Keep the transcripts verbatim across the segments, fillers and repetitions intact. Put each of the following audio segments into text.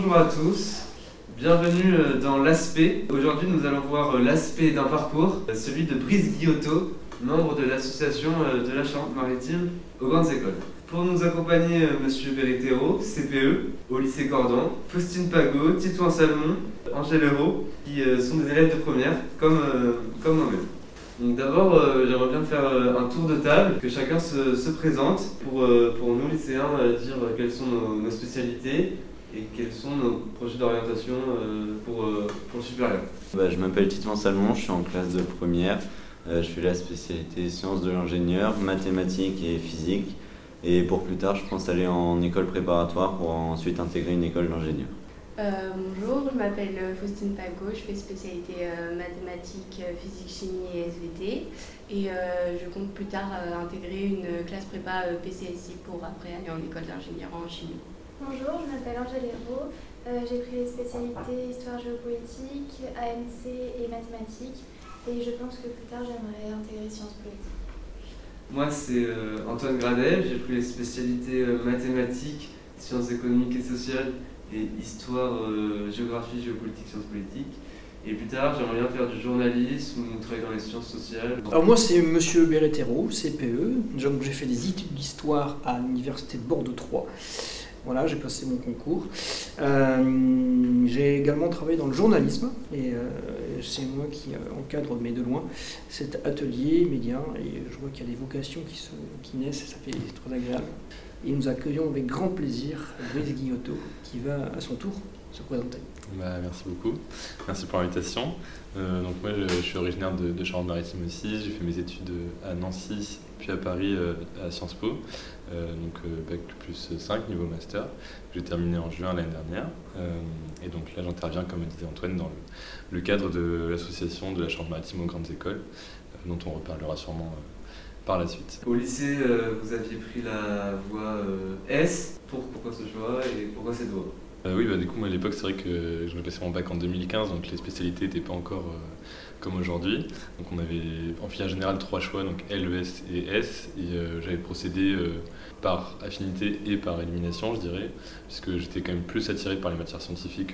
Bonjour à tous, bienvenue dans l'aspect. Aujourd'hui nous allons voir l'aspect d'un parcours, celui de Brice Guillotot, membre de l'association de la Charente-Maritime aux grandes écoles. Pour nous accompagner, Monsieur Berretero, C P E, au lycée Cordon, Faustine Pagot, Titouan Salmon, Angèle Hérault, qui sont des élèves de première, comme, comme moi-même. Donc d'abord, euh, j'aimerais bien faire euh, un tour de table, que chacun se, se présente pour, euh, pour nous lycéens euh, dire quelles sont nos, nos spécialités et quels sont nos projets d'orientation euh, pour, euh, pour le supérieur. Bah, je m'appelle Titouan Salmon, je suis en classe de première. Euh, je fais la spécialité sciences de l'ingénieur, mathématiques et physique. Et pour plus tard, je pense aller en école préparatoire pour ensuite intégrer une école d'ingénieur. Euh, bonjour, je m'appelle Faustine Pagot, je fais spécialité euh, mathématiques, physique, chimie et S V T. Et euh, je compte plus tard euh, intégrer une classe prépa euh, P C S I pour après aller en école d'ingénieur en chimie. Bonjour, je m'appelle Angèle Hérault, euh, j'ai pris les spécialités histoire géopolitique, A M C et mathématiques. Et je pense que plus tard j'aimerais intégrer sciences politiques. Moi c'est euh, Antoine Gradel, j'ai pris les spécialités euh, mathématiques, sciences économiques et sociales et histoire, euh, géographie, géopolitique, sciences politiques. Et plus tard, j'aimerais bien faire du journalisme ou travailler dans les sciences sociales. Alors moi, c'est Monsieur Berretero, C P E. Donc, j'ai fait des études d'histoire à l'université de Bordeaux trois. Voilà, j'ai passé mon concours. Euh, j'ai également travaillé dans le journalisme et euh, c'est moi qui euh, encadre, mais de loin, cet atelier média. Et je vois qu'il y a des vocations qui, se, qui naissent et ça fait très agréable. Et nous accueillons avec grand plaisir Brice Guillotot qui va à son tour se présenter. Bah, merci beaucoup, merci pour l'invitation. Euh, donc moi je, je suis originaire de, de Charente-Maritime aussi, j'ai fait mes études à Nancy puis à Paris euh, à Sciences Po, euh, donc euh, bac plus cinq niveau master, que j'ai terminé en juin l'année dernière. Euh, et donc là j'interviens, comme disait Antoine, dans le, le cadre de l'association de la Charente-Maritime aux grandes écoles, euh, dont on reparlera sûrement euh, par la suite. Au lycée, euh, vous aviez pris la voie euh, S. Pour, pourquoi ce choix et pourquoi cette voie? Euh, oui, bah, du coup, moi à l'époque, c'est vrai que je me passais mon bac en deux mille quinze, donc les spécialités n'étaient pas encore euh, comme aujourd'hui. Donc on avait en filière générale trois choix, donc L, E S et S, et euh, j'avais procédé euh, par affinité et par élimination, je dirais, puisque j'étais quand même plus attiré par les matières scientifiques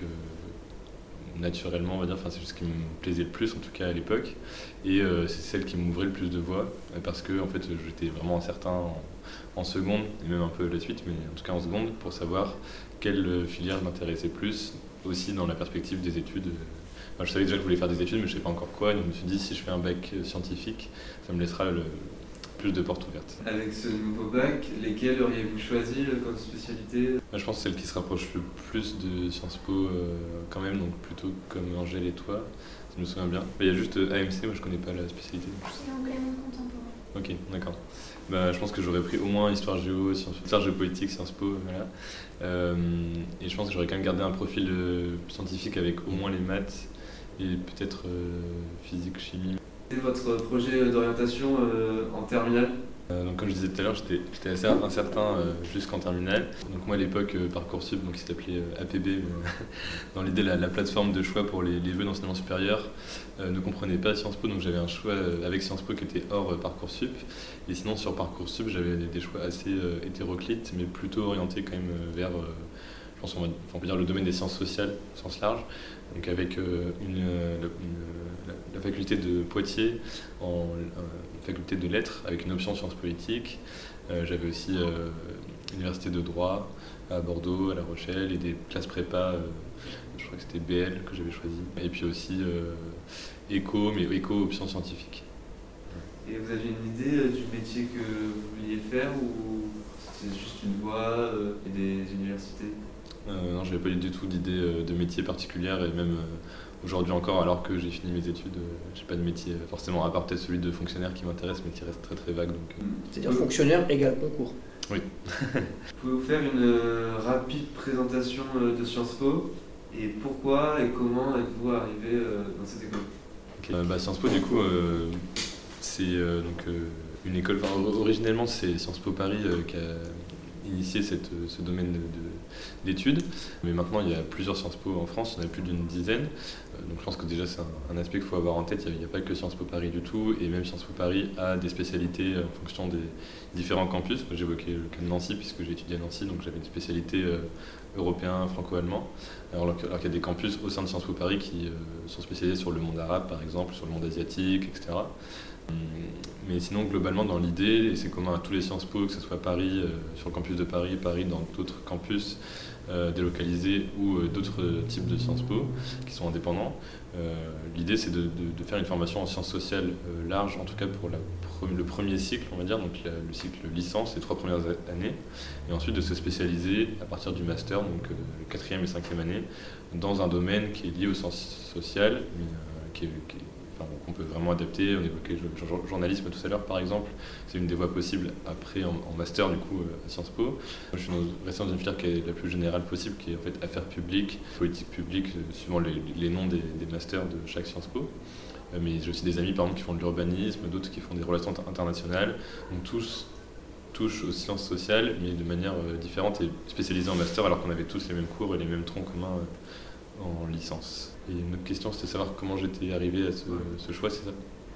euh, naturellement, on va dire. Enfin, c'est ce qui me plaisait le plus, en tout cas à l'époque, et euh, c'est celle qui m'ouvrait le plus de voies, parce que en fait, j'étais vraiment incertain en, en seconde, et même un peu la suite, mais en tout cas en seconde, pour savoir quelle filière m'intéressait plus, aussi dans la perspective des études. Enfin, je savais déjà que je voulais faire des études, mais je ne savais pas encore quoi. Donc je me suis dit, si je fais un bac scientifique, ça me laissera le plus de portes ouvertes. Avec ce nouveau bac, lesquels auriez-vous choisi comme spécialité? Je pense que celle qui se rapproche le plus de Sciences Po euh, quand même, donc plutôt comme Angèle et toi, si je me souviens bien. Mais il y a juste A M C, moi je ne connais pas la spécialité. C'est anglais monde contemporain. Ok, d'accord. Bah, je pense que j'aurais pris au moins histoire géo, sciences, histoire géopolitique, Sciences Po, voilà. Euh, et je pense que j'aurais quand même gardé un profil euh, scientifique avec au moins les maths et peut-être euh, physique, chimie. Quel est votre projet d'orientation euh, en terminale? Euh, donc comme je disais tout à l'heure, j'étais, j'étais assez incertain euh, jusqu'en terminale. Donc moi à l'époque, euh, Parcoursup, donc il s'appelait euh, A P B, mais dans l'idée la, la plateforme de choix pour les, les vœux d'enseignement supérieur, euh, ne comprenait pas Sciences Po, donc j'avais un choix euh, avec Sciences Po qui était hors euh, Parcoursup. Et sinon sur Parcoursup, j'avais des, des choix assez euh, hétéroclites, mais plutôt orientés quand même euh, vers, euh, je pense on, va, on peut dire le domaine des sciences sociales au sens large. Donc avec euh, une, euh, une, la, la faculté de Poitiers en euh, faculté de lettres avec une option sciences politiques. Euh, j'avais aussi euh, l'université de droit à Bordeaux, à La Rochelle et des classes prépa, euh, je crois que c'était B L que j'avais choisi. Et puis aussi euh, éco, mais éco option scientifique. Et vous aviez une idée euh, du métier que vous vouliez faire ou c'est juste une voie euh, et des universités? Euh, non, je n'avais pas du tout d'idée euh, de métier particulière et même euh, aujourd'hui encore, alors que j'ai fini mes études, euh, j'ai pas de métier euh, forcément, à part peut-être celui de fonctionnaire qui m'intéresse, mais qui reste très très vague. Donc, euh... C'est-à-dire fonctionnaire égale concours. Oui. Pouvez-vous faire une euh, rapide présentation euh, de Sciences Po et pourquoi et comment êtes-vous arrivé euh, dans cette école? Okay. Euh, bah, Sciences Po, du coup, euh, c'est euh, donc euh, une école. Enfin, originellement, c'est Sciences Po Paris euh, qui a initié cette, ce domaine de, de, d'études. Mais maintenant, il y a plusieurs Sciences Po en France, il y en a plus d'une dizaine. Donc je pense que déjà c'est un, un aspect qu'il faut avoir en tête. Il n'y a, a pas que Sciences Po Paris du tout, et même Sciences Po Paris a des spécialités en fonction des différents campus. Moi, j'évoquais le cas de Nancy puisque j'ai étudié à Nancy, donc j'avais une spécialité euh, européen, franco-allemand. Alors, alors qu'il y a des campus au sein de Sciences Po Paris qui euh, sont spécialisés sur le monde arabe par exemple, sur le monde asiatique, et cetera. Mais sinon, globalement, dans l'idée, et c'est commun à tous les Sciences Po, que ce soit Paris, euh, sur le campus de Paris, Paris dans d'autres campus euh, délocalisés ou euh, d'autres types de Sciences Po qui sont indépendants, euh, l'idée c'est de, de, de faire une formation en sciences sociales euh, large, en tout cas pour la, le premier cycle, on va dire, donc la, le cycle licence, les trois premières années, et ensuite de se spécialiser à partir du master, donc euh, le quatrième et cinquième année, dans un domaine qui est lié aux sciences sociales, mais euh, qui est, qui est Enfin, qu'on peut vraiment adapter. On évoquait le journalisme tout à l'heure par exemple, c'est une des voies possibles après en, en master du coup à Sciences Po. Moi, je suis resté dans une filière qui est la plus générale possible, qui est en fait affaires publiques, politique publique, suivant les, les noms des, des masters de chaque Sciences Po. Mais j'ai aussi des amis par exemple qui font de l'urbanisme, d'autres qui font des relations internationales, donc tous touchent aux sciences sociales mais de manière différente et spécialisés en master, alors qu'on avait tous les mêmes cours et les mêmes troncs communs en licence. Et une autre question, c'était de savoir comment j'étais arrivé à ce, ce choix, c'est ça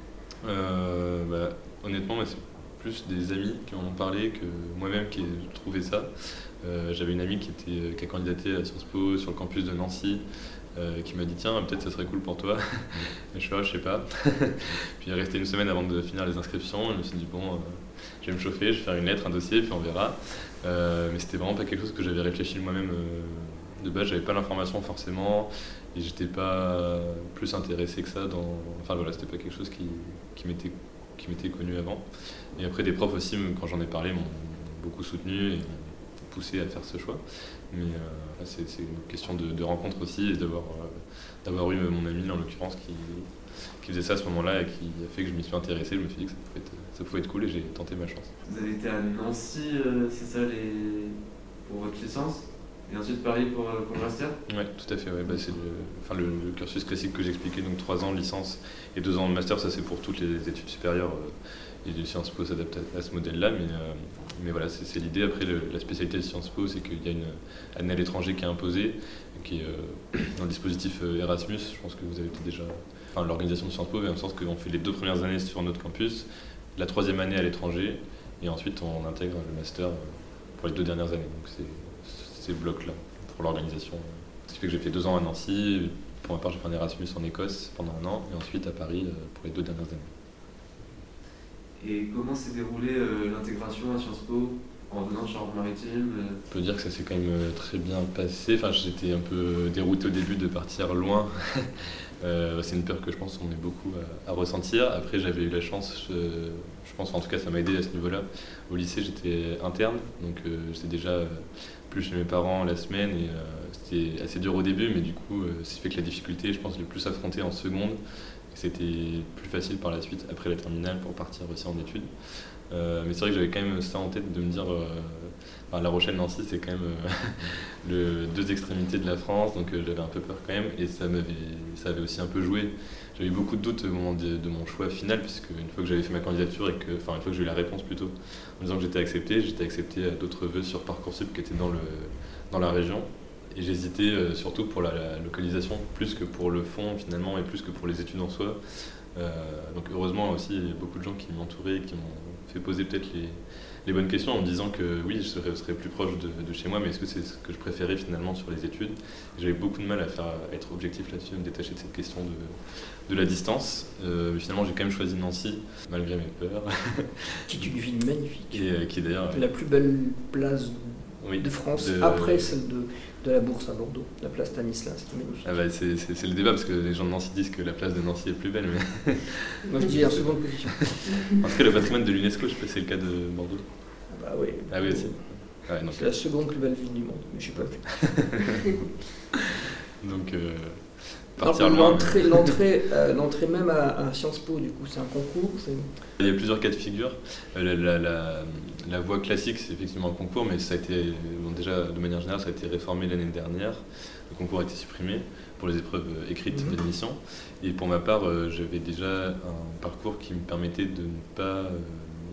euh, bah, Honnêtement, moi, c'est plus des amis qui m'en ont parlé que moi-même qui ai trouvé ça. Euh, j'avais une amie qui, était, qui a candidaté à Sciences Po sur le campus de Nancy, euh, qui m'a dit « Tiens, peut-être ça serait cool pour toi ». Je suis là, je sais pas. Puis il est resté une semaine avant de finir les inscriptions. Je me suis dit « Bon, euh, je vais me chauffer, je vais faire une lettre, un dossier, puis on verra euh, ». Mais c'était vraiment pas quelque chose que j'avais réfléchi moi-même. Euh, de base, j'avais pas l'information forcément. Et j'étais pas plus intéressé que ça dans... Enfin voilà, c'était pas quelque chose qui, qui, m'était, qui m'était connu avant. Et après, des profs aussi, quand j'en ai parlé, m'ont beaucoup soutenu et m'ont poussé à faire ce choix. Mais euh, c'est, c'est une question de, de rencontre aussi, et d'avoir, euh, d'avoir eu mon ami, en l'occurrence, qui, qui faisait ça à ce moment-là et qui a fait que je m'y suis intéressé. Je me suis dit que ça pouvait être, ça pouvait être cool et j'ai tenté ma chance. Vous avez été à Nancy, euh, c'est ça, les... pour votre licence ? Et ensuite Paris pour, pour le master ? Oui, tout à fait. Ouais. Bah, c'est le, enfin, le, le cursus classique que j'expliquais, donc trois ans de licence et deux ans de master, ça c'est pour toutes les études supérieures. Euh, et les Sciences Po s'adaptent à, à ce modèle-là, mais, euh, mais voilà, c'est, c'est l'idée. Après, le, la spécialité de Sciences Po, c'est qu'il y a une année à l'étranger qui est imposée, qui est euh, dans le dispositif Erasmus. Je pense que vous avez déjà... Enfin, l'organisation de Sciences Po, dans le sens qu'on fait les deux premières années sur notre campus, la troisième année à l'étranger, et ensuite on intègre le master pour les deux dernières années. Donc c'est ces blocs-là pour l'organisation. Ce qui fait que j'ai fait deux ans à Nancy, pour ma part j'ai fait un Erasmus en Écosse pendant un an, et ensuite à Paris pour les deux dernières années. Et comment s'est déroulée euh, l'intégration à Sciences Po en venant de Charente-Maritime euh... On peut dire que ça s'est quand même très bien passé. Enfin, j'étais un peu dérouté au début de partir loin. euh, c'est une peur que je pense qu'on est beaucoup à, à ressentir. Après, j'avais eu la chance, je, je pense en tout cas ça m'a aidé à ce niveau-là. Au lycée, j'étais interne, donc euh, j'étais déjà euh, plus chez mes parents la semaine et euh, c'était assez dur au début, mais du coup, euh, c'est fait que la difficulté, je pense, le plus affrontée en seconde. C'était plus facile par la suite, après la terminale, pour partir aussi en études. Euh, mais c'est vrai que j'avais quand même ça en tête de me dire, euh, enfin, La Rochelle-Nancy, c'est quand même euh, le, deux extrémités de la France, donc euh, j'avais un peu peur quand même, et ça, m'avait, ça avait aussi un peu joué. J'avais eu beaucoup de doutes au moment de, de mon choix final, puisque une fois que j'avais fait ma candidature, et que, enfin une fois que j'ai eu la réponse plutôt, en disant que j'étais accepté, j'étais accepté à d'autres vœux sur Parcoursup qui étaient dans, le, dans la région. Et j'hésitais euh, surtout pour la, la localisation, plus que pour le fond finalement, et plus que pour les études en soi. Euh, donc heureusement aussi, il y a beaucoup de gens qui m'entouraient et qui m'ont fait poser peut-être les, les bonnes questions en me disant que oui, je serais, je serais plus proche de, de chez moi, mais est-ce que c'est ce que je préférais finalement sur les études ? Et j'avais beaucoup de mal à, faire, à être objectif là-dessus, à me détacher de cette question de, de la distance. Euh, mais finalement, j'ai quand même choisi Nancy, malgré mes peurs. Qui est une ville magnifique. Et euh, qui est d'ailleurs... La plus belle place oui, de France, de... après celle de... de la Bourse à Bordeaux, la place Stanislas, c'était magnifique. Ah bah c'est, c'est, c'est le débat, parce que les gens de Nancy disent que la place de Nancy est plus belle, mais... Moi je dis en seconde position. En tout cas, le patrimoine de l'UNESCO, je sais pas si c'est le cas de Bordeaux. Ah bah oui. Ah oui aussi. Ah ouais, donc... C'est la seconde plus belle ville du monde, mais je sais pas plus. Donc, euh, partir Alors, loin... L'entrée, l'entrée, euh, l'entrée même à, à Sciences Po, du coup, c'est un concours c'est... Il y a plusieurs cas de figure. Euh, la, la, la, la voie classique, c'est effectivement un concours, mais ça a été, bon, déjà, de manière générale, ça a été réformé l'année dernière. Le concours a été supprimé pour les épreuves écrites mmh. d'admission. Et pour ma part, euh, j'avais déjà un parcours qui me permettait de ne pas euh,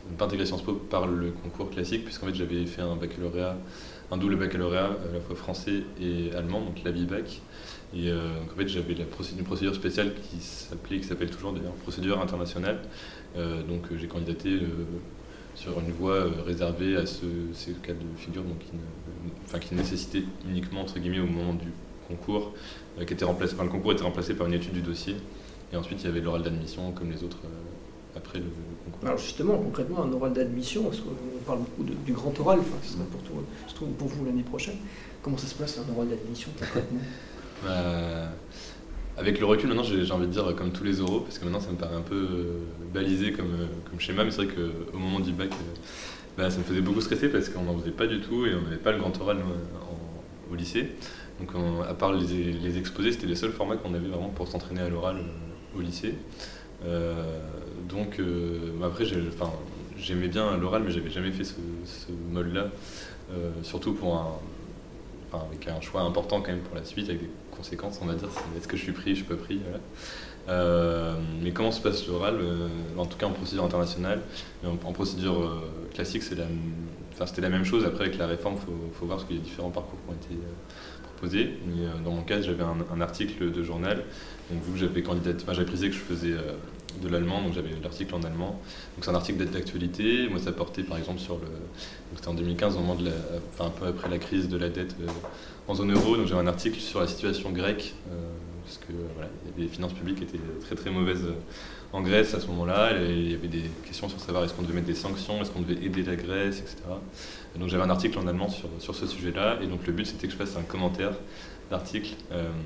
pas intégré Sciences Po par le concours classique, puisqu'en fait j'avais fait un baccalauréat, un double baccalauréat à la fois français et allemand, donc l'A B I bac. Et euh, donc en fait j'avais la procédure, une procédure spéciale qui s'appelait, qui s'appelle toujours d'ailleurs procédure internationale. Euh, donc euh, j'ai candidaté euh, sur une voie euh, réservée à ce, ces cas de figure, donc qui, ne, enfin, qui nécessitait uniquement entre guillemets au moment du concours, euh, qui était remplacé, enfin, le concours était remplacé par une étude du dossier. Et ensuite il y avait l'oral d'admission comme les autres euh, après le, le concours. Alors justement, concrètement, un oral d'admission, parce qu'on parle beaucoup de, du grand oral, enfin, ce sera pour, tout, je trouve pour vous l'année prochaine. Comment ça se passe un oral d'admission concrètement? Bah, avec le recul, maintenant j'ai, j'ai envie de dire comme tous les oraux, parce que maintenant ça me paraît un peu euh, balisé comme, euh, comme schéma, mais c'est vrai qu'au moment du bac, euh, bah, ça me faisait beaucoup stresser parce qu'on n'en faisait pas du tout et on n'avait pas le grand oral nous, en, au lycée. Donc on, à part les, les exposés, c'était les seuls formats qu'on avait vraiment pour s'entraîner à l'oral euh, au lycée. Euh, donc euh, après j'ai, enfin, j'aimais bien l'oral, mais j'avais jamais fait ce, ce mode-là, euh, surtout pour un, enfin, avec un choix important quand même pour la suite, avec des conséquences, on va dire, est-ce que je suis pris, je suis pas pris, voilà. Euh, mais comment se passe l'oral, euh, en tout cas en procédure internationale, en, en procédure euh, classique, c'est la, enfin, c'était la même chose. Après avec la réforme, il faut, faut voir parce qu'il y a différents parcours qui ont été euh, proposés. Mais, euh, dans mon cas, j'avais un, un article de journal, donc vu que j'avais candidaté, enfin, j'avais précisé que je faisais euh, de l'allemand, donc j'avais l'article en allemand. Donc c'est un article d'actualité. Moi, ça portait par exemple sur le, donc c'était en deux mille quinze, au moment de la, enfin un peu après la crise de la dette euh, en zone euro. Donc j'avais un article sur la situation grecque. Euh, parce que voilà, les finances publiques étaient très très mauvaises en Grèce à ce moment-là, et il y avait des questions sur savoir est-ce qu'on devait mettre des sanctions, est-ce qu'on devait aider la Grèce, et cetera. Et donc j'avais un article en allemand sur, sur ce sujet-là, et donc le but c'était que je fasse un commentaire d'article euh, euh,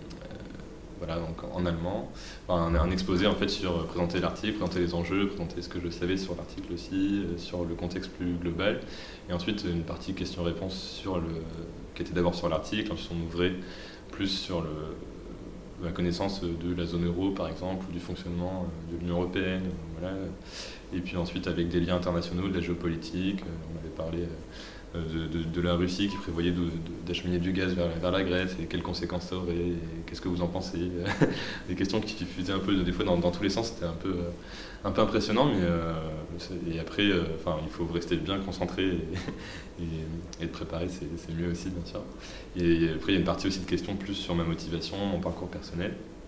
voilà, donc en allemand, enfin, un, un exposé en fait sur euh, présenter l'article, présenter les enjeux, présenter ce que je savais sur l'article aussi, euh, sur le contexte plus global, et ensuite une partie questions-réponses sur le, qui était d'abord sur l'article, ensuite on ouvrait plus sur le la connaissance de la zone euro par exemple, ou du fonctionnement de l'Union européenne, voilà. Et puis ensuite avec des liens internationaux, de la géopolitique, on avait parlé de, de, de la Russie qui prévoyait de, de, d'acheminer du gaz vers, vers la Grèce, et quelles conséquences ça aurait, et qu'est-ce que vous en pensez. Des questions qui diffusaient un peu, des fois dans, dans tous les sens, c'était un peu, un peu impressionnant, mais euh, et après, euh, enfin, il faut rester bien concentré et, et, et être préparé, c'est, c'est mieux aussi bien sûr. Et après il y a une partie aussi de questions plus sur ma motivation, mon parcours personnel.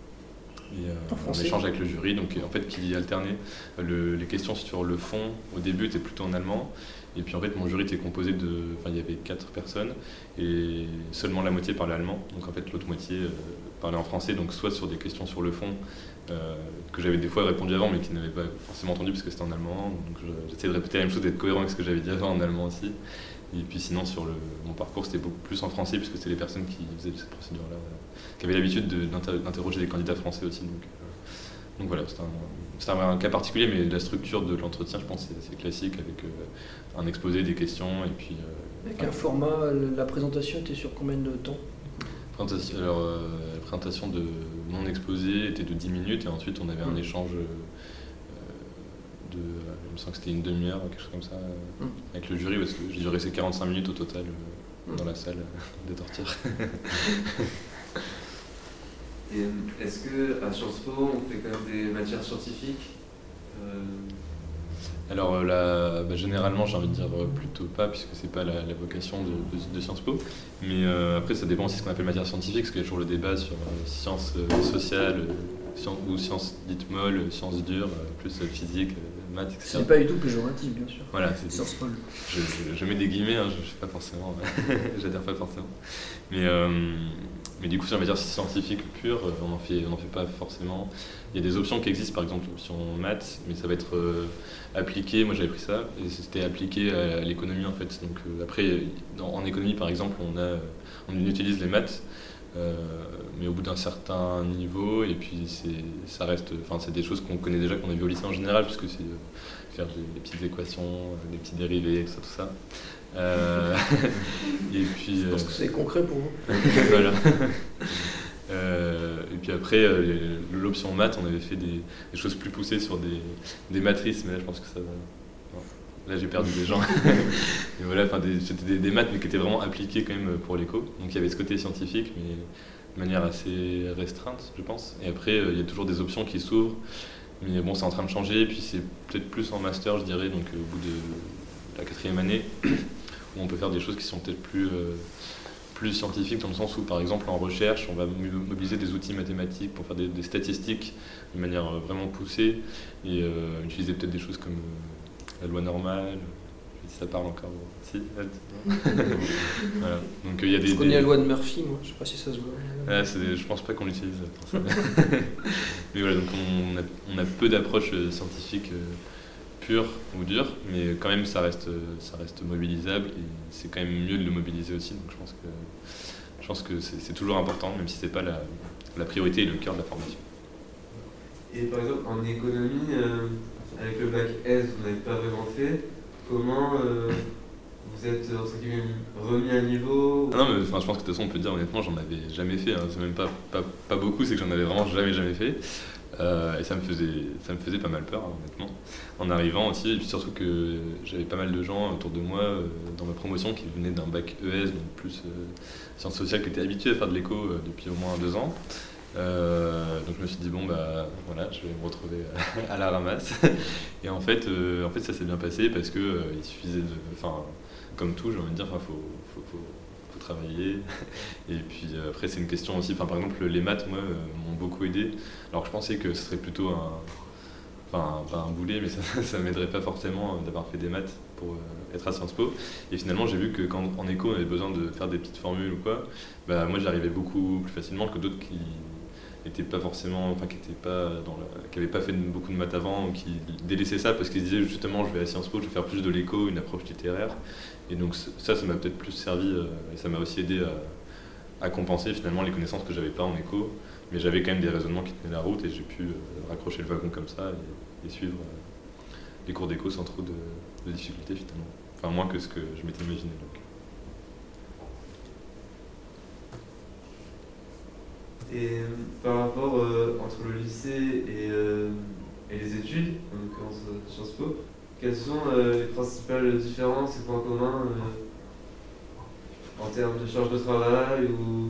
Et euh, on échange avec le jury, donc en fait qui alternait le, les questions sur le fond. Au début étaient plutôt en allemand, et puis en fait mon jury était composé de, enfin il y avait quatre personnes et seulement la moitié parlait allemand, donc en fait l'autre moitié euh, parlait en français, donc soit sur des questions sur le fond euh, que j'avais des fois répondu avant mais qui n'avaient pas forcément entendu parce que c'était en allemand, donc j'essayais de répéter la même chose, d'être cohérent avec ce que j'avais dit avant en allemand aussi. Et puis sinon sur le, mon parcours c'était beaucoup plus en français puisque c'était les personnes qui faisaient cette procédure-là, euh, qui avaient l'habitude de, d'inter, d'interroger des candidats français aussi. Donc, euh, donc voilà, c'était un, c'était un cas particulier, mais la structure de l'entretien, je pense, c'est, c'est classique avec euh, un exposé, des questions et puis... Euh, avec un format, la présentation était sur combien de temps? présentation, alors, euh, la présentation de mon exposé était de dix minutes et ensuite on avait un échange... Euh, De, il me semble que c'était une demi-heure, quelque chose comme ça, euh, mm. avec le jury, parce que j'ai dû rester quarante-cinq minutes au total euh, mm. dans la salle euh, de torture. Et est-ce qu'à Sciences Po, on fait quand même des matières scientifiques euh... Alors, euh, la, bah, généralement, j'ai envie de dire euh, plutôt pas, puisque c'est pas la, la vocation de, de, de Sciences Po. Mais euh, après, ça dépend aussi de ce qu'on appelle matière scientifique, parce qu'il y a toujours le débat sur euh, sciences euh, sociales, euh, sciences, ou sciences dites molles, sciences dures, euh, plus euh, physique, euh, maths, et cetera. C'est pas du tout péjoratif, bien sûr. Voilà, c'est Sciences molles. Je, je, je mets des guillemets, hein, je ne sais pas forcément, j'adhère pas forcément. Mais, euh, mais du coup, sur la matière scientifique pure, on n'en fait, on en fait pas forcément. Il y a des options qui existent, par exemple l'option maths, mais ça va être euh, appliqué, moi j'avais pris ça, et c'était appliqué à, à l'économie en fait. Donc euh, après, dans, en économie par exemple, on, a, on utilise les maths, euh, mais au bout d'un certain niveau, et puis c'est, ça reste, enfin c'est des choses qu'on connaît déjà, qu'on a vu au lycée en général, puisque c'est euh, faire des, des petites équations, euh, des petits dérivés, tout ça, tout ça. Euh, et puis, je pense euh, que c'est concret pour vous. Voilà. Euh, et puis après, euh, l'option maths, on avait fait des, des choses plus poussées sur des, des matrices, mais là je pense que ça va. Non. Là j'ai perdu des gens. Et voilà, enfin, des, c'était des, des maths, mais qui étaient vraiment appliquées quand même pour l'éco. Donc il y avait ce côté scientifique, mais de manière assez restreinte, je pense. Et après, euh, il y a toujours des options qui s'ouvrent, Mais bon, c'est en train de changer, et puis c'est peut-être plus en master, je dirais, donc euh, au bout de la quatrième année, où on peut faire des choses qui sont peut-être plus, euh, plus scientifiques, dans le sens où, par exemple, en recherche, on va mobiliser des outils mathématiques pour faire des, des statistiques de manière vraiment poussée, et euh, utiliser peut-être des choses comme euh, la loi normale. Si ça parle encore. Si. Voilà. Donc il y a des. Je connais des... la loi de Murphy, moi. Je sais pas si ça se voit. Ah, c'est, je pense pas qu'on l'utilise pour ça. Mais voilà, donc on a, on a peu d'approches scientifiques euh, pures ou dures, mais quand même ça reste, ça reste mobilisable et c'est quand même mieux de le mobiliser aussi. Donc je pense que, je pense que c'est, c'est toujours important, même si c'est pas la, la priorité et le cœur de la formation. Et par exemple en économie, euh, avec le bac S, vous n'avez pas vraiment fait. Comment euh, vous êtes remis à niveau? Ah non, mais enfin, je pense que de toute façon, on peut dire honnêtement, j'en avais jamais fait. Hein. C'est même pas, pas, pas beaucoup, c'est que j'en avais vraiment jamais, jamais fait. Euh, et ça me, faisait, ça me faisait pas mal peur, hein, honnêtement, en arrivant aussi. Et puis surtout que j'avais pas mal de gens autour de moi euh, dans ma promotion qui venaient d'un bac E S, donc plus euh, sciences sociales, qui étaient habitués à faire de l'éco euh, depuis au moins deux ans. Euh, donc je me suis dit bon bah voilà, je vais me retrouver à la ramasse. Et en fait, euh, en fait ça s'est bien passé parce que euh, il suffisait de, enfin comme tout, j'ai envie de dire, enfin faut, faut, faut, faut travailler. Et puis euh, après c'est une question aussi, enfin par exemple les maths moi euh, m'ont beaucoup aidé. Alors que je pensais que ce serait plutôt un, enfin pas un boulet, mais ça, ça m'aiderait pas forcément d'avoir fait des maths pour euh, être à Sciences Po. Et finalement j'ai vu que quand en éco on avait besoin de faire des petites formules ou quoi, bah moi j'arrivais beaucoup plus facilement que d'autres qui n'étaient pas forcément, enfin qui étaient pas dans la, qui n'avaient pas fait beaucoup de maths avant ou qui délaissaient ça parce qu'ils disaient justement je vais à Sciences Po, je vais faire plus de l'éco, une approche littéraire. Et donc ça, ça m'a peut-être plus servi euh, et ça m'a aussi aidé à, à compenser finalement les connaissances que j'avais pas en éco, mais j'avais quand même des raisonnements qui tenaient la route et j'ai pu euh, raccrocher le wagon comme ça et, et suivre euh, les cours d'éco sans trop de, de difficultés finalement. Enfin moins que ce que je m'étais imaginé. Donc. Et par rapport euh, entre le lycée et, euh, et les études, en l'occurrence euh, Sciences Po, quelles sont euh, les principales différences et points communs euh, en termes de charge de travail ou...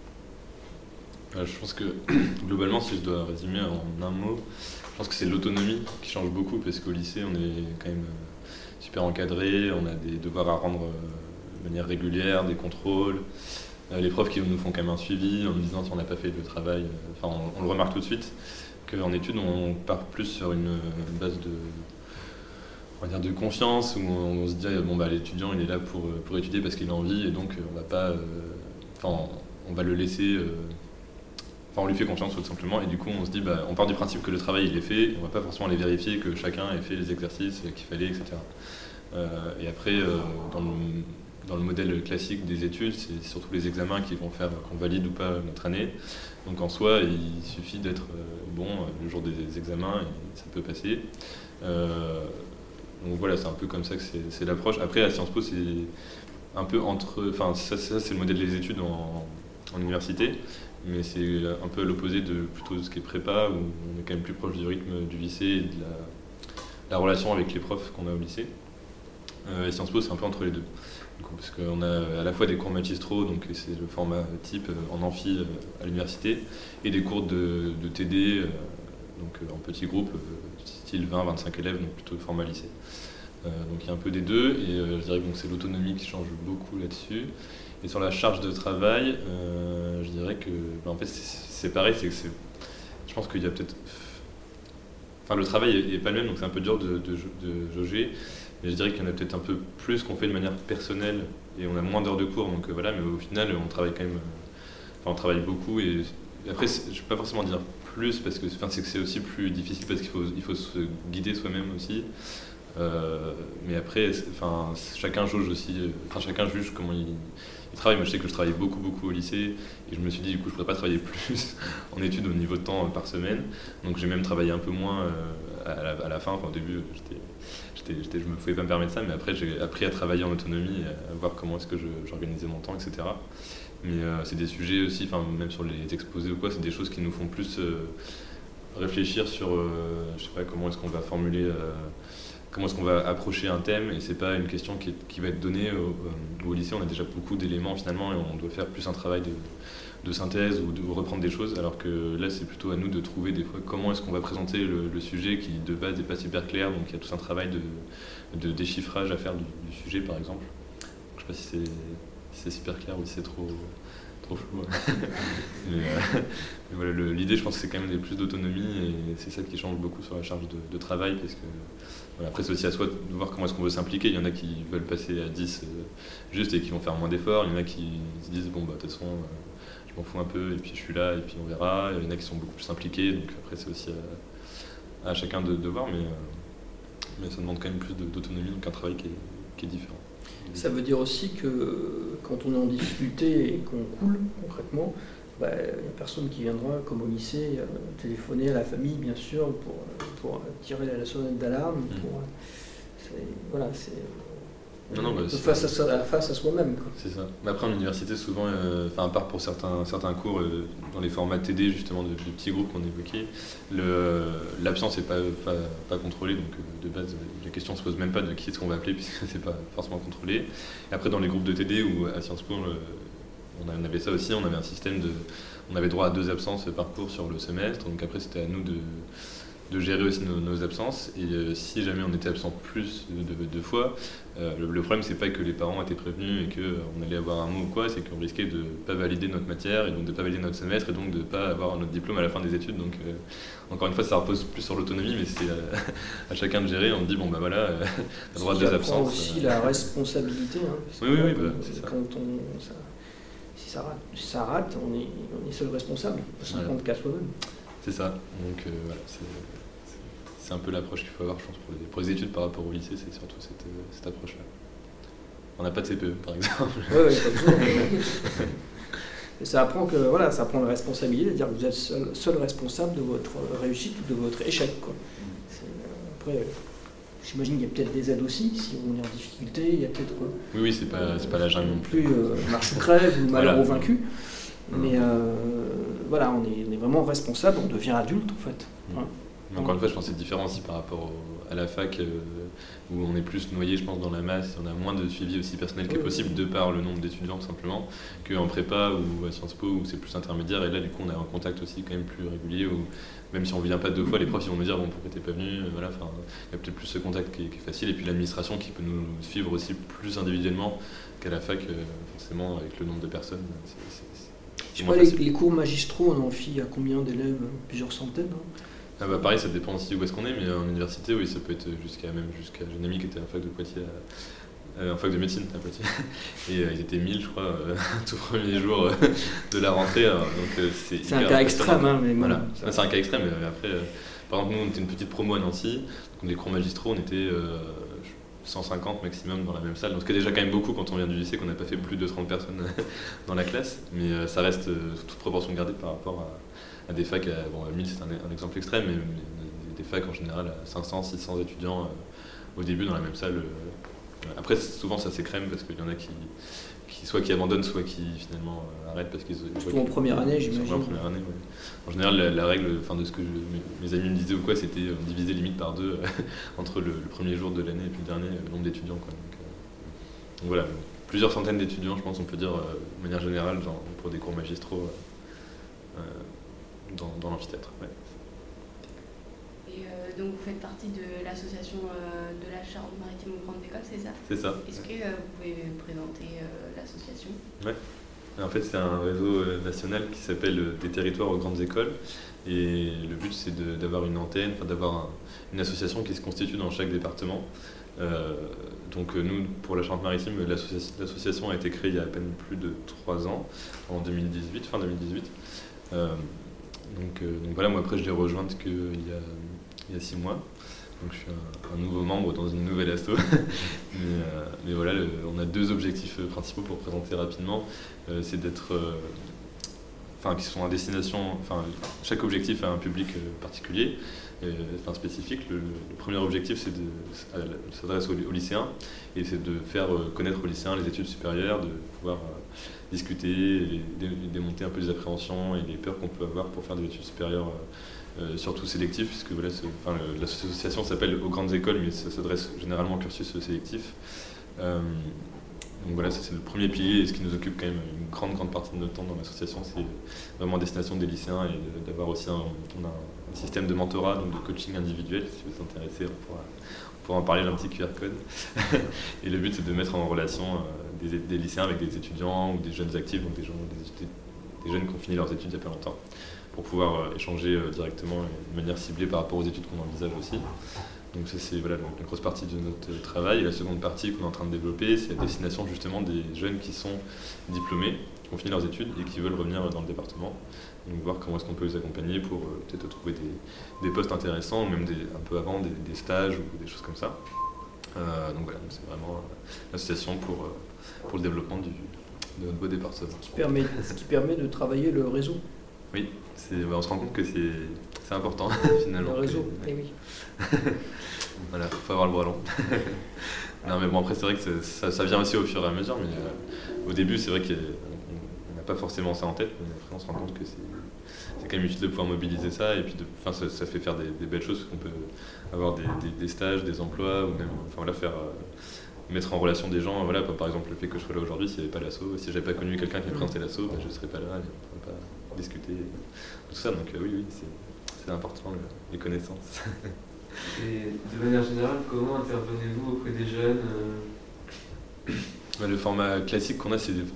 euh, Je pense que globalement, si je dois résumer en un mot, je pense que c'est l'autonomie qui change beaucoup parce qu'au lycée, on est quand même super encadré, on a des devoirs à rendre de manière régulière, des contrôles. Les profs qui nous font quand même un suivi en nous disant si on n'a pas fait le travail, enfin on, on le remarque tout de suite, qu'en études on part plus sur une, une base de, on va dire de confiance, où on, on se dit bon bah l'étudiant il est là pour, pour étudier parce qu'il a envie et donc on va pas, euh, enfin on va le laisser, euh, enfin on lui fait confiance tout simplement et du coup on se dit bah on part du principe que le travail il est fait, on va pas forcément aller vérifier que chacun ait fait les exercices qu'il fallait, et cetera. Euh, et après euh, dans le Dans le modèle classique des études, c'est surtout les examens qui vont faire qu'on valide ou pas notre année. Donc en soi, il suffit d'être bon le jour des examens et ça peut passer. Euh, donc voilà, c'est un peu comme ça que c'est, c'est l'approche. Après, à Sciences Po, c'est un peu entre... Enfin, ça, ça c'est le modèle des études en, en université, mais c'est un peu à l'opposé de plutôt de ce qui est prépa, où on est quand même plus proche du rythme du lycée et de la, la relation avec les profs qu'on a au lycée. Euh, et Sciences Po, c'est un peu entre les deux. Parce qu'on a à la fois des cours magistraux, donc c'est le format type en amphi à l'université, et des cours de, de T D, donc en petits groupes, style vingt à vingt-cinq élèves, donc plutôt format lycée. Euh, donc il y a un peu des deux, et euh, je dirais que donc, c'est l'autonomie qui change beaucoup là-dessus. Et sur la charge de travail, euh, je dirais que ben, en fait, c'est, c'est pareil, c'est que c'est, je pense qu'il y a peut-être... Enfin, le travail n'est pas le même, donc c'est un peu dur de, de, de jauger. Mais je dirais qu'il y en a peut-être un peu plus qu'on fait de manière personnelle et on a moins d'heures de cours, donc euh, voilà, mais au final on travaille quand même, euh, enfin on travaille beaucoup et, et après je ne peux pas forcément dire plus parce que, enfin, c'est que c'est aussi plus difficile parce qu'il faut, il faut se guider soi-même aussi. Euh, mais après, enfin, chacun jauge aussi, enfin chacun juge comment il, il travaille. Moi je sais que je travaille beaucoup beaucoup au lycée et je me suis dit du coup je ne pourrais pas travailler plus en études au niveau de temps euh, par semaine, donc j'ai même travaillé un peu moins euh, à, la, à la fin, enfin au début j'étais J'étais, j'étais, je ne me pouvais pas me permettre ça, mais après j'ai appris à travailler en autonomie, à voir comment est-ce que je, j'organisais mon temps, et cetera. Mais euh, c'est des sujets aussi, enfin, même sur les exposés ou quoi, c'est des choses qui nous font plus euh, réfléchir sur, euh, je sais pas, comment est-ce qu'on va formuler, euh, comment est-ce qu'on va approcher un thème, et c'est pas une question qui, est, qui va être donnée au, au lycée. On a déjà beaucoup d'éléments finalement, et on doit faire plus un travail de, de synthèse ou de reprendre des choses, alors que là c'est plutôt à nous de trouver des fois comment est-ce qu'on va présenter le, le sujet qui de base n'est pas super clair, donc il y a tout un travail de, de déchiffrage à faire du, du sujet par exemple. Donc, je sais pas si c'est, si c'est super clair ou si c'est trop, trop flou. mais, euh, mais voilà, le, l'idée je pense que c'est quand même des plus d'autonomie et c'est ça qui change beaucoup sur la charge de, de travail, parce que voilà, après c'est aussi à soi de voir comment est-ce qu'on veut s'impliquer. Il y en a qui veulent passer à dix euh, juste et qui vont faire moins d'efforts, il y en a qui se disent bon bah de toute façon euh, je m'en fous un peu et puis je suis là et puis on verra. Il y en a qui sont beaucoup plus impliqués, donc après c'est aussi à, à chacun de, de voir, mais, euh, mais ça demande quand même plus de, d'autonomie, donc un travail qui est, qui est différent. Ça veut dire aussi que quand on est en difficulté et qu'on coule concrètement, bah, il n'y a personne qui viendra, comme au lycée, euh, téléphoner à la famille, bien sûr, pour, pour tirer la sonnette d'alarme. Mmh. Pour, c'est, voilà, c'est, non, non, bah, c'est face, à, face à soi-même. Quoi. C'est ça. Mais après, en université, souvent, euh, à part pour certains, certains cours, euh, dans les formats T D, justement, de, de petits groupes qu'on évoquait, le, l'absence n'est pas, pas, pas contrôlée. Donc, euh, de base, la question ne se pose même pas de qui est-ce qu'on va appeler, puisque c'est pas forcément contrôlé. Et après, dans les groupes de T D ou à Sciences Po, le, on avait ça aussi, on avait un système de... On avait droit à deux absences par cours sur le semestre, donc après, c'était à nous de... de gérer aussi nos, nos absences, et euh, si jamais on était absent plus de, de, de fois, euh, le, le problème c'est pas que les parents étaient prévenus et qu'on euh, allait avoir un mot ou quoi, c'est qu'on risquait de pas valider notre matière, et donc de pas valider notre semestre, et donc de pas avoir notre diplôme à la fin des études. Donc euh, encore une fois, ça repose plus sur l'autonomie, mais c'est euh, à chacun de gérer. On dit bon bah voilà, euh, t'as droit à deux absences. Aussi euh... la responsabilité, hein, parce oui, que oui, là, oui, bah, c'est ça. Quand on, ça, si ça rate, si ça rate on, est, on est seul responsable, on se rend compte qu'à soi-même. C'est ça, donc euh, voilà, c'est... C'est un peu l'approche qu'il faut avoir, je pense, pour les, pour les études par rapport au lycée, c'est surtout cette, cette approche-là. On n'a pas de C P E, par exemple. Oui, oui, comme ça. Et ça apprend que voilà, ça apprend la responsabilité, c'est-à-dire que vous êtes seul, seul responsable de votre réussite ou de votre échec. Quoi. C'est, après, euh, j'imagine qu'il y a peut-être des aides aussi, si on est en difficulté, il y a peut-être. Euh, oui, oui, c'est pas, c'est pas la jungle non plus. Euh, marche ou crève ou malheur voilà. ou vaincu. Mais euh, voilà, on est, on est vraiment responsable, on devient adulte en fait. Mmh. Hein. Mais encore une fois, je pense que c'est différent aussi par rapport au, à la fac, euh, où on est plus noyé, je pense, dans la masse, et on a moins de suivi aussi personnel qui est possible, de par le nombre d'étudiants, tout simplement, qu'en prépa ou à Sciences Po, où c'est plus intermédiaire, et là, du coup, on a un contact aussi quand même plus régulier, où même si on ne vient pas deux fois, les profs ils vont nous dire, bon, pourquoi t'es pas venu, voilà, enfin, il y a peut-être plus ce contact qui est, qui est facile, et puis l'administration qui peut nous suivre aussi plus individuellement qu'à la fac, euh, forcément, avec le nombre de personnes. C'est, c'est, c'est je sais pas, les, les cours magistraux en amphi, à combien d'élèves? Plusieurs centaines, hein. Ah bah pareil, ça dépend aussi où est-ce qu'on est, mais en université, oui, ça peut être jusqu'à même jusqu'à j'ai une amie qui était en fac de Poitiers, euh, en fac de médecine à Poitiers, et euh, ils étaient mille, je crois, euh, tout premier jour euh, de la rentrée. Alors, donc euh, c'est, c'est un cas extrême, hein, mais voilà. Bon, ça... C'est un cas extrême. Mais après, euh, par exemple, nous, on était une petite promo à Nancy, donc des cours magistraux, on était euh, cent cinquante maximum dans la même salle, donc ce qui est déjà quand même beaucoup quand on vient du lycée, qu'on n'a pas fait plus de trente personnes dans la classe, mais euh, ça reste euh, toute proportion gardée par rapport à à des facs, à, bon, mille c'est un, un exemple extrême, mais, mais des facs en général à cinq cents, six cents étudiants euh, au début dans la même salle. Euh, après, souvent ça s'écrème parce qu'il y en a qui, qui soit qui abandonnent, soit qui finalement euh, arrêtent parce qu'ils. Surtout en première année, j'imagine. En première année, ouais. En général, la, la règle, enfin de ce que je, mes, mes amis me disaient ou quoi, c'était euh, diviser limite par deux euh, entre le, le premier jour de l'année et puis le dernier, le nombre d'étudiants, quoi. Donc, euh, donc voilà, plusieurs centaines d'étudiants, je pense, on peut dire euh, de manière générale, genre, pour des cours magistraux. Euh, Dans, dans l'amphithéâtre. Ouais. Et euh, donc vous faites partie de l'association euh, de la Charente-Maritime aux grandes écoles, c'est ça? C'est ça. Est-ce que euh, vous pouvez présenter euh, l'association? Ouais. En fait, c'est un réseau euh, national qui s'appelle euh, des territoires aux grandes écoles. Et le but, c'est de, d'avoir une antenne, enfin, d'avoir un, une association qui se constitue dans chaque département. Euh, donc euh, nous, pour la Charente-Maritime, l'association, l'association a été créée il y a à peine plus de trois ans, en deux mille dix-huit, fin deux mille dix-huit. Euh, Donc, euh, donc voilà, moi après je l'ai rejointe qu'il y a, il y a six mois, donc je suis un, un nouveau membre dans une nouvelle asso. mais, euh, mais voilà, le, on a deux objectifs principaux pour présenter rapidement, euh, c'est d'être, euh, enfin qui sont à destination, enfin chaque objectif a un public euh, particulier, euh, enfin spécifique. Le, le premier objectif c'est de s'adresse aux, aux lycéens, et c'est de faire euh, connaître aux lycéens les études supérieures, de pouvoir euh, discuter et démonter un peu les appréhensions et les peurs qu'on peut avoir pour faire des études supérieures, euh, surtout sélectives, puisque voilà, enfin, le, l'association s'appelle aux grandes écoles, mais ça s'adresse généralement au cursus sélectif. Euh, Donc voilà, ça c'est le premier pilier et ce qui nous occupe quand même une grande grande partie de notre temps dans l'association, c'est vraiment à destination des lycéens et d'avoir aussi un, on a un système de mentorat, donc de coaching individuel. Si vous vous intéressez, on pourra, on pourra en parler d'un petit Q R code. Et le but c'est de mettre en relation euh, des, des lycéens avec des étudiants ou des jeunes actifs, donc des, gens, des, des jeunes qui ont fini leurs études il n'y a pas longtemps, pour pouvoir euh, échanger euh, directement et de manière ciblée par rapport aux études qu'on envisage aussi. Donc ça c'est voilà, donc, une grosse partie de notre travail. Et la seconde partie qu'on est en train de développer, c'est la destination justement des jeunes qui sont diplômés, qui ont fini leurs études et qui veulent revenir dans le département. Donc voir comment est-ce qu'on peut les accompagner pour euh, peut-être trouver des, des postes intéressants, ou même des, un peu avant des, des stages ou des choses comme ça. Euh, donc voilà, donc c'est vraiment euh, l'association pour, euh, pour le développement du, de notre beau département. Ce qui permet, ce qui permet de travailler le réseau. Oui, c'est, ouais, on se rend compte que c'est, c'est important finalement. Le réseau, que, eh oui. Voilà, il faut avoir le bras long. Non mais bon, après c'est vrai que ça, ça vient aussi au fur et à mesure, mais euh, au début c'est vrai qu'on n'a pas forcément ça en tête, mais après on se rend compte que c'est, c'est quand même utile de pouvoir mobiliser ça, et puis de, enfin, ça, ça fait faire des, des belles choses, qu'on peut avoir des, des, des stages, des emplois, ou même enfin, voilà, faire, euh, mettre en relation des gens. Voilà, par exemple le fait que je sois là aujourd'hui, s'il n'y avait pas l'asso, si j'avais pas connu quelqu'un qui me présentait l'asso, bah, je ne serais pas là, on ne pourrait pas discuter, tout ça, donc euh, oui, oui, c'est, c'est important, le, les connaissances. Et de manière générale, comment intervenez-vous auprès des jeunes euh... bah, Le format classique qu'on a, c'est des...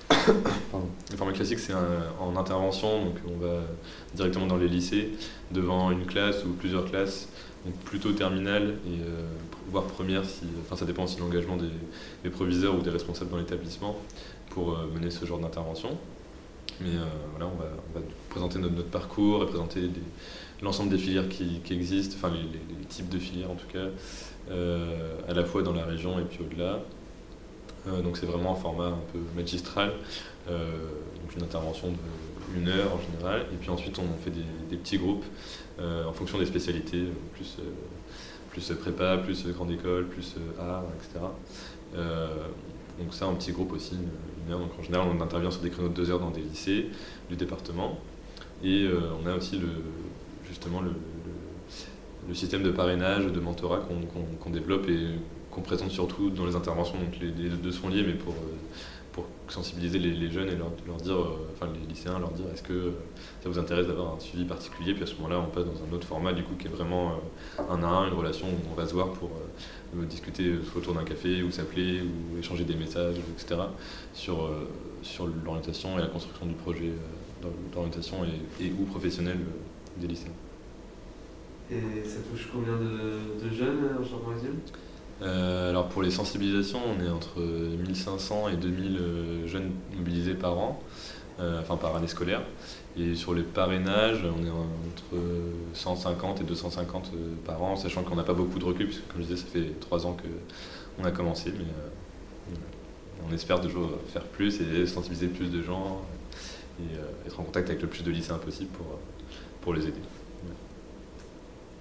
le format classique, c'est un, en intervention, donc on va directement dans les lycées, devant une classe ou plusieurs classes, donc plutôt terminale et euh, voire première, si, enfin ça dépend aussi de l'engagement des, des proviseurs ou des responsables dans l'établissement pour euh, mener ce genre d'intervention. Mais euh, voilà, on va, on va présenter notre, notre parcours et présenter des, l'ensemble des filières qui, qui existent, enfin les, les, les types de filières en tout cas, euh, à la fois dans la région et puis au-delà. Euh, donc c'est vraiment un format un peu magistral, euh, donc une intervention d'une heure en général, et puis ensuite on fait des, des petits groupes euh, en fonction des spécialités, plus, euh, plus prépa, plus grande école, plus art, et cetera. Euh, donc ça en petit groupe aussi, une heure. Donc en général on intervient sur des créneaux de deux heures dans des lycées du département, et euh, on a aussi le, justement le, le, le système de parrainage, de mentorat qu'on, qu'on, qu'on développe et qu'on présente surtout dans les interventions. Donc les, les deux sont liés, mais pour, pour sensibiliser les, les jeunes et leur, leur dire, enfin les lycéens, leur dire est-ce que ça vous intéresse d'avoir un suivi particulier. Puis à ce moment-là, on passe dans un autre format du coup qui est vraiment un à un, une relation où on va se voir pour euh, discuter soit autour d'un café ou s'appeler ou échanger des messages, et cetera sur, euh, sur l'orientation et la construction du projet euh, d'orientation et, et ou professionnel euh, des lycéens. Et ça touche combien de, de jeunes en Charente-Maritime ? Euh, alors pour les sensibilisations, on est entre mille cinq cents et deux mille euh, jeunes mobilisés par an, euh, enfin par année scolaire. Et sur les parrainages, on est entre cent cinquante et deux cent cinquante euh, par an, sachant qu'on n'a pas beaucoup de recul, parce que comme je disais, ça fait trois ans qu'on a commencé, mais euh, on espère toujours faire plus et sensibiliser plus de gens et euh, être en contact avec le plus de lycéens possible pour, pour les aider.